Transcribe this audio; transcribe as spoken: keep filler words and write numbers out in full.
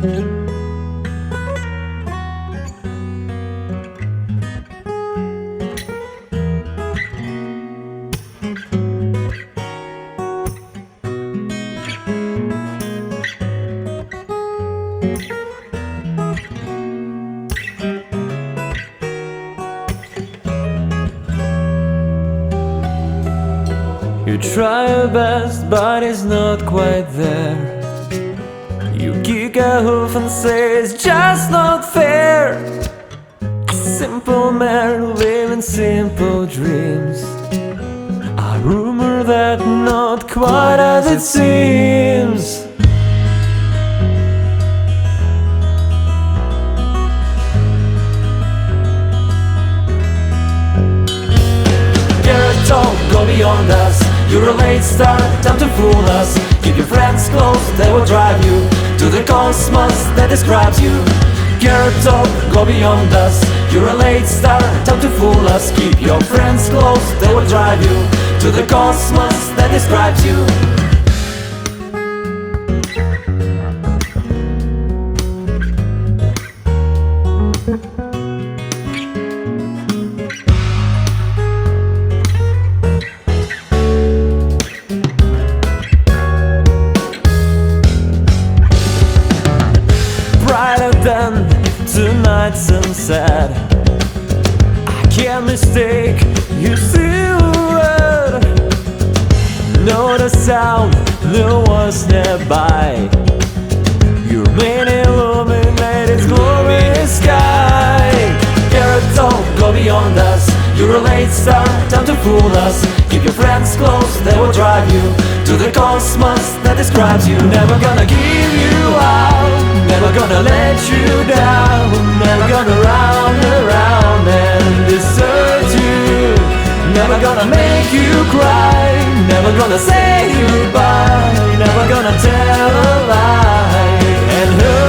You try your best, but it's not quite there. You kick a hoof and say it's just not fair. A simple man living simple dreams, a rumor that not quite as it seems. Don't go beyond us. You're a late star, time to fool us. Keep your friends close, they will drive you to the cosmos that describes you. Carrot top, go beyond us. You're a late star, time to fool us. Keep your friends close, they will drive you to the cosmos that describes you. Than tonight's sunset, I can't mistake your silhouette. Know the sound, the one's nearby. Your main illuminated glorious sky. Carrot don't go beyond us. You're a late star, time to fool us. Keep your friends close, they will drive you to the cosmos that describes you. Never gonna give you out, never gonna let you down, never gonna round around and desert you. Never gonna make you cry, never gonna say goodbye, never gonna tell a lie and hurt